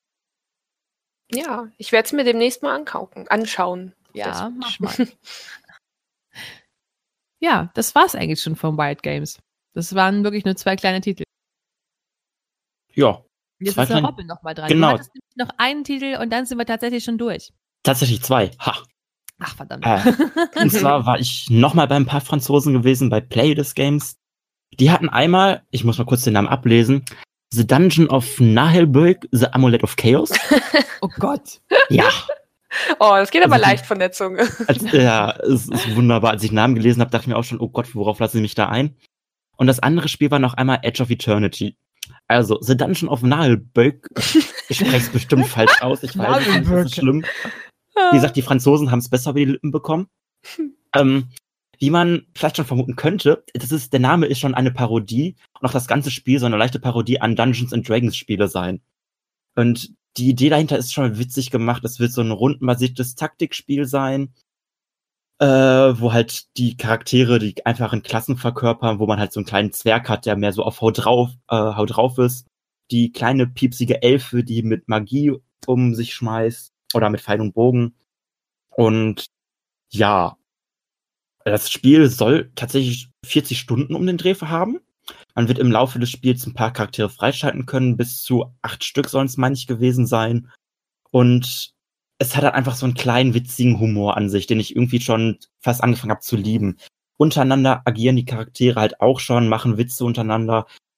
Ja, ich werde es mir demnächst mal anschauen. Ja, mach mal. Ja, das war's eigentlich schon von Wild Games. Das waren wirklich nur 2 kleine Titel. Ja. Jetzt ist der Robin noch mal dran. Genau. Du hattest noch einen Titel und dann sind wir tatsächlich schon durch. Tatsächlich 2. Ha. Ach, verdammt. Und zwar war ich nochmal bei ein paar Franzosen gewesen, bei Play This Games. Die hatten einmal, ich muss mal kurz den Namen ablesen, The Dungeon of Nahelburg, The Amulet of Chaos. Oh Gott. Ja. Oh, das geht aber leicht von der Zunge. Ja, es ist wunderbar. Als ich den Namen gelesen habe, dachte ich mir auch schon, oh Gott, worauf lassen sie mich da ein? Und das andere Spiel war noch einmal Edge of Eternity. Also, The Dungeon of Nahelburg. Ich spreche es bestimmt falsch aus. Ich weiß nicht, das ist schlimm. Wie gesagt, die Franzosen haben es besser über die Lippen bekommen. Wie man vielleicht schon vermuten könnte, der Name ist schon eine Parodie und auch das ganze Spiel soll eine leichte Parodie an Dungeons & Dragons Spiele sein. Und die Idee dahinter ist schon witzig gemacht. Es wird so ein rundenbasiertes Taktikspiel sein, wo halt die Charaktere die einfachen Klassen verkörpern, wo man halt so einen kleinen Zwerg hat, der mehr so auf Haut drauf ist. Die kleine piepsige Elfe, die mit Magie um sich schmeißt oder mit Pfeil und Bogen. Und ja, das Spiel soll tatsächlich 40 Stunden um den Dreh haben. Man wird im Laufe des Spiels ein paar Charaktere freischalten können. Bis zu 8 Stück sollen es, meine ich, gewesen sein. Und es hat halt einfach so einen kleinen, witzigen Humor an sich, den ich irgendwie schon fast angefangen habe zu lieben. Untereinander agieren die Charaktere halt auch schon, machen Witze untereinander.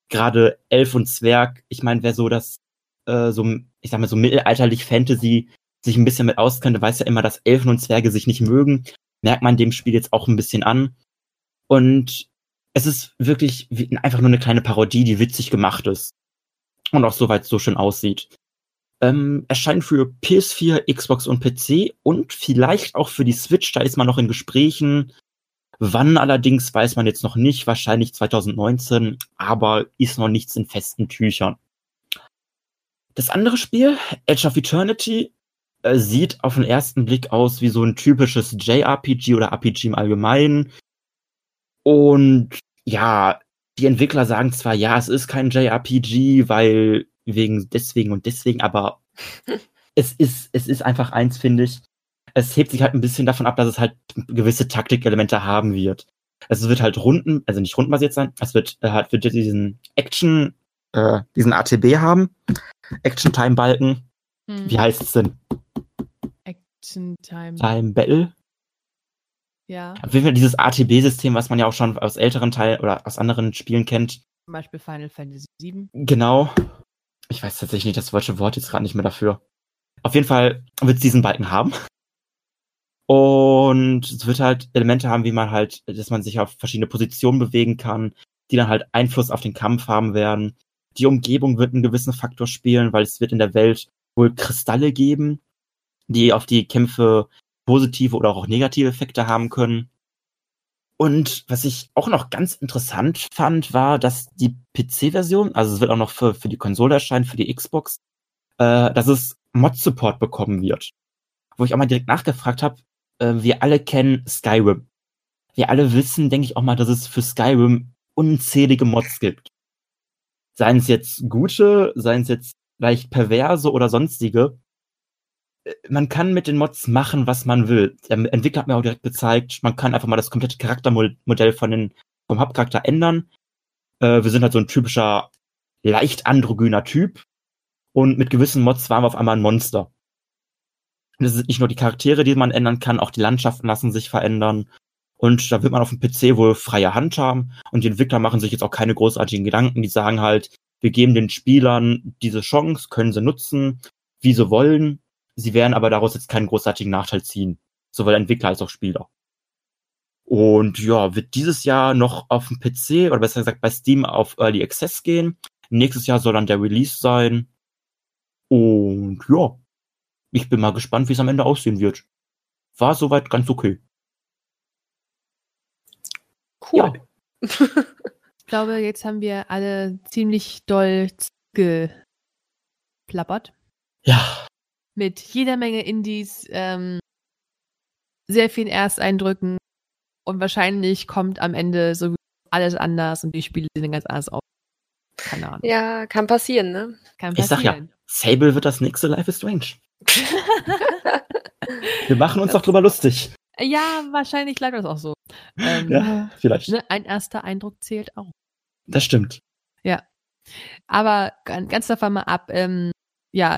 gerade Elf und Zwerg, ich meine, wer so das, ich sag mal, so mittelalterlich Fantasy sich ein bisschen mit auskennt, weiß ja immer, dass Elfen und Zwerge sich nicht mögen. Merkt man dem Spiel jetzt auch ein bisschen an. Und es ist wirklich einfach nur eine kleine Parodie, die witzig gemacht ist. Und auch soweit so schön aussieht. Erscheint für PS4, Xbox und PC und vielleicht auch für die Switch. Da ist man noch in Gesprächen. Wann allerdings, weiß man jetzt noch nicht. Wahrscheinlich 2019, aber ist noch nichts in festen Tüchern. Das andere Spiel, Edge of Eternity, sieht auf den ersten Blick aus wie so ein typisches JRPG oder RPG im Allgemeinen. Und ja, die Entwickler sagen zwar, ja, es ist kein JRPG, weil deswegen, aber es ist einfach eins, finde ich. Es hebt sich halt ein bisschen davon ab, dass es halt gewisse Taktikelemente haben wird. Also es wird halt nicht rundenbasiert sein, es wird halt für diesen diesen ATB haben. Action-Time-Balken. Wie heißt es denn? Action-Time. Time Battle. Ja. Auf jeden Fall dieses ATB-System, was man ja auch schon aus älteren Teilen oder aus anderen Spielen kennt. Zum Beispiel Final Fantasy VII. Genau. Ich weiß tatsächlich nicht das deutsche Wort jetzt gerade nicht mehr dafür. Auf jeden Fall wird es diesen Balken haben. Und es wird halt Elemente haben, wie man halt, dass man sich auf verschiedene Positionen bewegen kann, die dann halt Einfluss auf den Kampf haben werden. Die Umgebung wird einen gewissen Faktor spielen, weil es wird in der Welt wohl Kristalle geben, die auf die Kämpfe positive oder auch negative Effekte haben können. Und was ich auch noch ganz interessant fand, war, dass die PC-Version, also es wird auch noch für die Konsole erscheinen, für die Xbox, dass es Mod-Support bekommen wird. Wo ich auch mal direkt nachgefragt habe, wir alle kennen Skyrim. Wir alle wissen, denke ich auch mal, dass es für Skyrim unzählige Mods gibt. Seien es jetzt gute, seien es jetzt leicht perverse oder sonstige. Man kann mit den Mods machen, was man will. Der Entwickler hat mir auch direkt gezeigt, man kann einfach mal das komplette Charaktermodell vom Hauptcharakter ändern. Wir sind halt so ein typischer, leicht androgyner Typ. Und mit gewissen Mods waren wir auf einmal ein Monster. Und es sind nicht nur die Charaktere, die man ändern kann, auch die Landschaften lassen sich verändern. Und da wird man auf dem PC wohl freie Hand haben. Und die Entwickler machen sich jetzt auch keine großartigen Gedanken. Die sagen halt, wir geben den Spielern diese Chance, können sie nutzen, wie sie wollen. Sie werden aber daraus jetzt keinen großartigen Nachteil ziehen. Sowohl Entwickler als auch Spieler. Und ja, wird dieses Jahr noch auf dem PC, oder besser gesagt bei Steam, auf Early Access gehen. Nächstes Jahr soll dann der Release sein. Und ja, ich bin mal gespannt, wie es am Ende aussehen wird. War soweit ganz okay. Cool. Ja. Ich glaube, jetzt haben wir alle ziemlich doll geplappert. Ja. Mit jeder Menge Indies, sehr vielen Ersteindrücken und wahrscheinlich kommt am Ende so alles anders und die Spiele sehen ganz anders aus. Keine Ahnung. Ja, kann passieren, ne? Kann Ich sag ja, Sable wird das nächste Life is Strange. Wir machen uns doch drüber lustig. Ja, wahrscheinlich bleibt das auch so. Ja, vielleicht. Ne, ein erster Eindruck zählt auch. Das stimmt. Ja. Aber ganz davon mal ab, ja,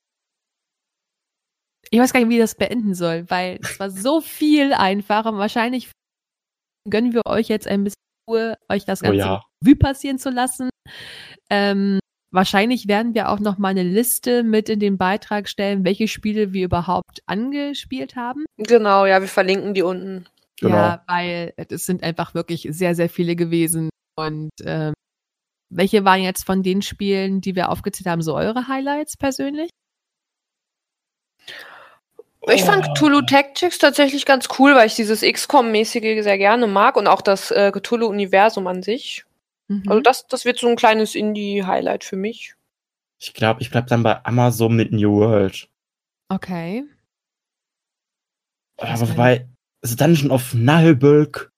ich weiß gar nicht, wie das beenden soll, weil es war so viel einfacher. Wahrscheinlich gönnen wir euch jetzt ein bisschen Ruhe, euch das Ganze Revue passieren zu lassen. Wahrscheinlich werden wir auch noch mal eine Liste mit in den Beitrag stellen, welche Spiele wir überhaupt angespielt haben. Genau, ja, wir verlinken die unten. Genau. Ja, weil es sind einfach wirklich sehr, sehr viele gewesen. Und welche waren jetzt von den Spielen, die wir aufgezählt haben, so eure Highlights persönlich? Ich fand Cthulhu Tactics tatsächlich ganz cool, weil ich dieses XCOM-mäßige sehr gerne mag und auch das Cthulhu-Universum an sich. Also das wird so ein kleines Indie-Highlight für mich. Ich glaube, ich bleib dann bei Amazon mit New World. Okay. Aber wobei, also Dungeon of Nullbulk.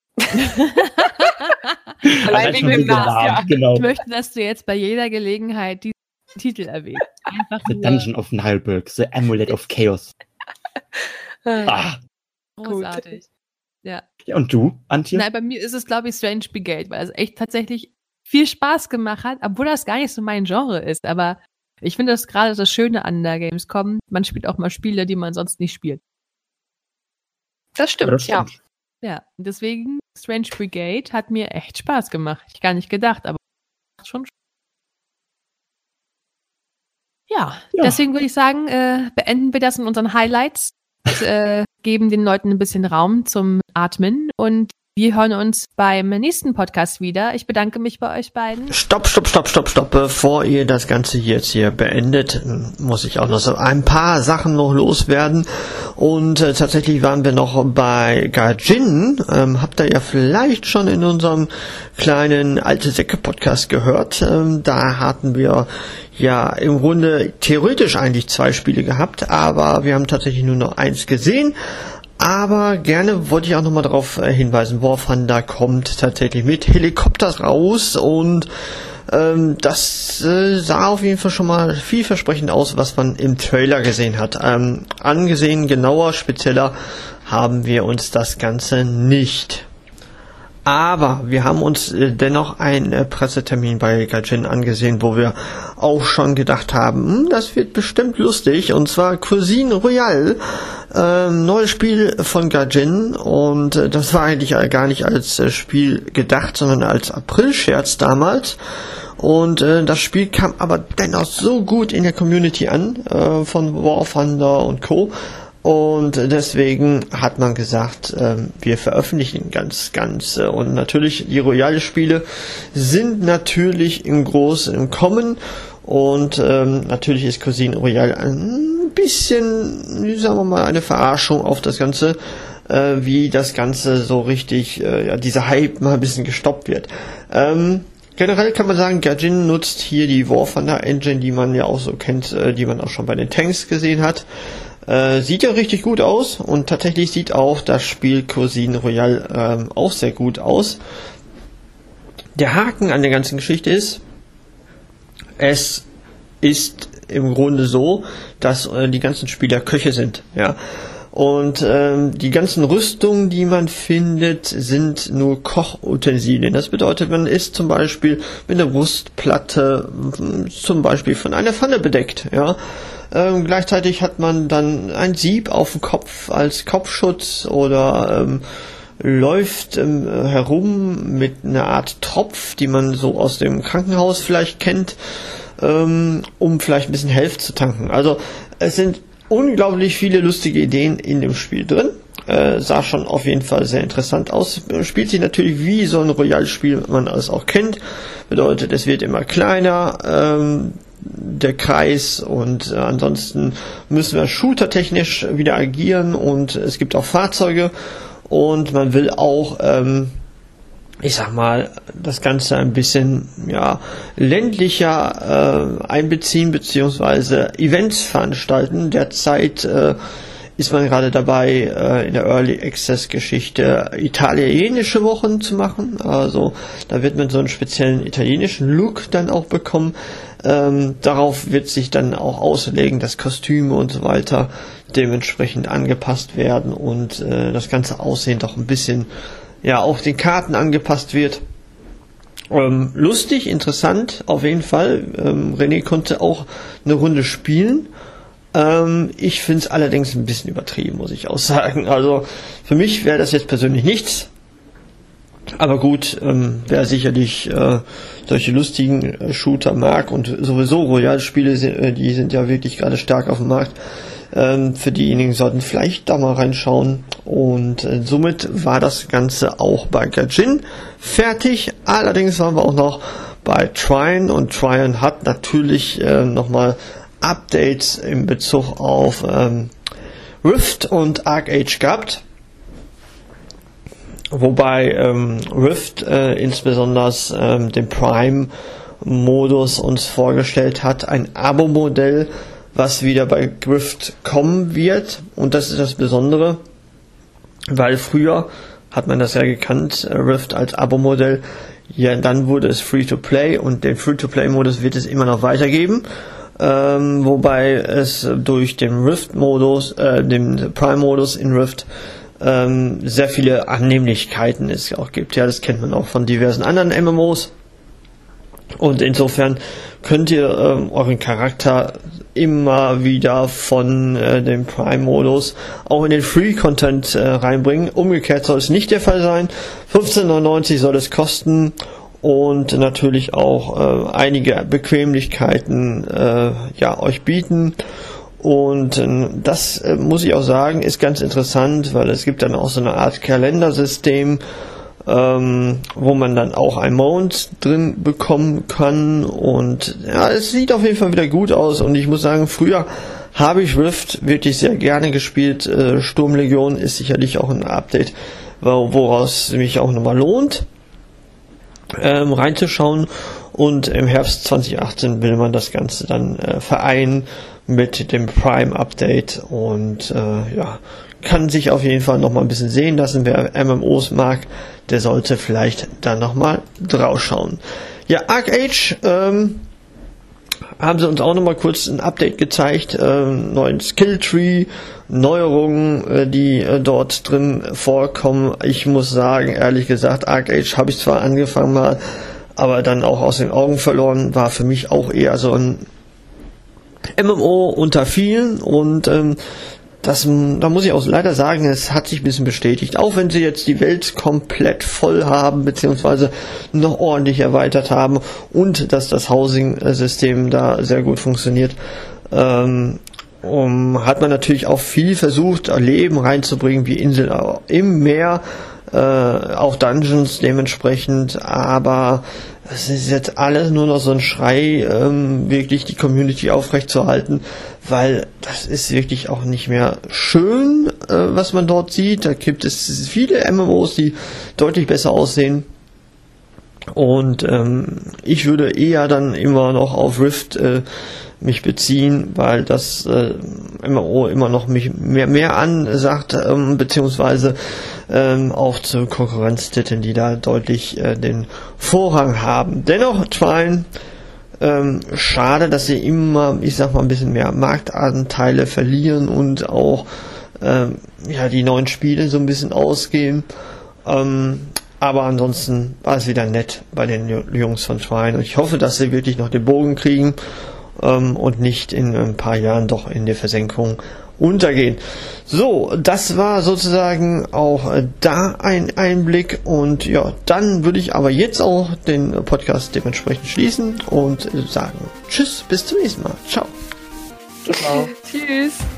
Allein wegen dem Namen, ja. Genau. Ich möchte, dass du jetzt bei jeder Gelegenheit diesen Titel erwähnst. Einfach The Dungeon of Nullbulk, The Amulet of Chaos. Großartig. Ja. Ja, und du, Antje? Nein, bei mir ist es, glaube ich, Strange Brigade, weil es echt tatsächlich viel Spaß gemacht hat, obwohl das gar nicht so mein Genre ist. Aber ich finde das gerade das Schöne an der Gamescom. Man spielt auch mal Spiele, die man sonst nicht spielt. Das stimmt, ja. Ja, deswegen Strange Brigade hat mir echt Spaß gemacht. Ich gar nicht gedacht, aber macht schon Ja, deswegen würde ich sagen, beenden wir das in unseren Highlights und geben den Leuten ein bisschen Raum zum Atmen und wir hören uns beim nächsten Podcast wieder. Ich bedanke mich bei euch beiden. Stopp. Bevor ihr das Ganze jetzt hier beendet, muss ich auch noch so ein paar Sachen noch loswerden. Und tatsächlich waren wir noch bei Gaijin. Habt ihr ja vielleicht schon in unserem kleinen Alte Säcke Podcast gehört. Da hatten wir ja im Grunde theoretisch eigentlich 2 Spiele gehabt, aber wir haben tatsächlich nur noch 1 gesehen. Aber gerne wollte ich auch nochmal darauf hinweisen, War Thunder kommt tatsächlich mit Helikopter raus und das sah auf jeden Fall schon mal vielversprechend aus, was man im Trailer gesehen hat. Angesehen, genauer, spezieller haben wir uns das Ganze nicht. Aber wir haben uns dennoch einen Pressetermin bei Gaijin angesehen, wo wir auch schon gedacht haben, das wird bestimmt lustig. Und zwar Cuisine Royale, neues Spiel von Gaijin. Und das war eigentlich gar nicht als Spiel gedacht, sondern als Aprilscherz damals. Und das Spiel kam aber dennoch so gut in der Community an, von War Thunder und Co., und deswegen hat man gesagt, wir veröffentlichen ganz. Und natürlich, die Royale-Spiele sind natürlich im Kommen. Und natürlich ist Cuisine Royale ein bisschen, sagen wir mal, eine Verarschung auf das Ganze, wie das Ganze so richtig, dieser Hype mal ein bisschen gestoppt wird. Generell kann man sagen, Gaijin nutzt hier die War Thunder Engine, die man ja auch so kennt, die man auch schon bei den Tanks gesehen hat. Sieht ja richtig gut aus und tatsächlich sieht auch das Spiel Cuisine Royale auch sehr gut aus. Der Haken an der ganzen Geschichte ist, es ist im Grunde so, dass die ganzen Spieler Köche sind, ja. Und die ganzen Rüstungen, die man findet, sind nur Kochutensilien. Das bedeutet, man ist zum Beispiel mit einer Wurstplatte zum Beispiel von einer Pfanne bedeckt, ja. Gleichzeitig hat man dann ein Sieb auf dem Kopf als Kopfschutz oder läuft herum mit einer Art Tropf, die man so aus dem Krankenhaus vielleicht kennt, um vielleicht ein bisschen Health zu tanken. Also es sind unglaublich viele lustige Ideen in dem Spiel drin. Sah schon auf jeden Fall sehr interessant aus. Spielt sich natürlich wie so ein Royal-Spiel, man es auch kennt. Bedeutet, es wird immer kleiner, der Kreis, und ansonsten müssen wir shootertechnisch wieder agieren, und es gibt auch Fahrzeuge, und man will auch, ich sag mal, das Ganze ein bisschen ländlicher einbeziehen, beziehungsweise Events veranstalten. Derzeit ist man gerade dabei, in der Early Access Geschichte italienische Wochen zu machen. Also da wird man so einen speziellen italienischen Look dann auch bekommen. Darauf wird sich dann auch auslegen, dass Kostüme und so weiter dementsprechend angepasst werden und das ganze Aussehen doch ein bisschen auch den Karten angepasst wird. Lustig, interessant, auf jeden Fall. René konnte auch eine Runde spielen. Ich finde es allerdings ein bisschen übertrieben, muss ich auch sagen. Also für mich wäre das jetzt persönlich nichts. Aber gut, wer sicherlich solche lustigen Shooter mag und sowieso Royal-Spiele, die sind ja wirklich gerade stark auf dem Markt. Für diejenigen sollten vielleicht da mal reinschauen. Und somit war das Ganze auch bei Gaijin fertig. Allerdings waren wir auch noch bei Trine, und Trine hat natürlich nochmal Updates in Bezug auf Rift und ArcAge gehabt. Wobei Rift insbesondere den Prime-Modus uns vorgestellt hat, ein Abo-Modell, was wieder bei Rift kommen wird. Und das ist das Besondere, weil früher hat man das ja gekannt, Rift als Abo-Modell. Ja, dann wurde es Free-to-Play, und den Free-to-Play-Modus wird es immer noch weitergeben. Wobei es durch den Rift-Modus, den Prime-Modus in Rift, sehr viele Annehmlichkeiten es auch gibt. Ja, das kennt man auch von diversen anderen MMOs. Und insofern könnt ihr euren Charakter immer wieder von dem Prime-Modus auch in den Free-Content reinbringen. Umgekehrt soll es nicht der Fall sein. 15,99 soll es kosten. und natürlich auch einige Bequemlichkeiten euch bieten. Und das muss ich auch sagen, ist ganz interessant, weil es gibt dann auch so eine Art Kalendersystem, wo man dann auch ein Mount drin bekommen kann. Und ja, es sieht auf jeden Fall wieder gut aus. Und ich muss sagen, früher habe ich Rift wirklich sehr gerne gespielt. Sturmlegion ist sicherlich auch ein Update, woraus mich auch nochmal lohnt, reinzuschauen. Und im Herbst 2018 will man das Ganze dann vereinen mit dem Prime-Update und kann sich auf jeden Fall nochmal ein bisschen sehen lassen. Wer MMOs mag, der sollte vielleicht dann nochmal drauf schauen. Ja, ArcheAge haben sie uns auch nochmal kurz ein Update gezeigt, neuen Skilltree, Neuerungen, die dort drin vorkommen. Ich muss sagen, ehrlich gesagt, ArcheAge habe ich zwar angefangen mal, aber dann auch aus den Augen verloren, war für mich auch eher so ein MMO unter vielen und da muss ich auch leider sagen, es hat sich ein bisschen bestätigt. Auch wenn sie jetzt die Welt komplett voll haben, beziehungsweise noch ordentlich erweitert haben und dass das Housing-System da sehr gut funktioniert, hat man natürlich auch viel versucht, Leben reinzubringen, wie Inseln im Meer, auch Dungeons dementsprechend, aber es ist jetzt alles nur noch so ein Schrei, wirklich die Community aufrechtzuerhalten, weil das ist wirklich auch nicht mehr schön, was man dort sieht. Da gibt es viele MMOs, die deutlich besser aussehen. Und ich würde eher dann immer noch auf Rift mich beziehen, weil das MMO immer noch mich mehr ansagt, beziehungsweise auch zu Konkurrenztiteln, die da deutlich den Vorrang haben. Dennoch, Trine, schade, dass sie immer, ich sag mal, ein bisschen mehr Marktanteile verlieren und auch die neuen Spiele so ein bisschen ausgehen. Aber ansonsten war es wieder nett bei den Jungs von Trine und ich hoffe, dass sie wirklich noch den Bogen kriegen und nicht in ein paar Jahren doch in der Versenkung untergehen. So, das war sozusagen auch da ein Einblick und ja, dann würde ich aber jetzt auch den Podcast dementsprechend schließen und sagen Tschüss, bis zum nächsten Mal. Ciao. Tschüss.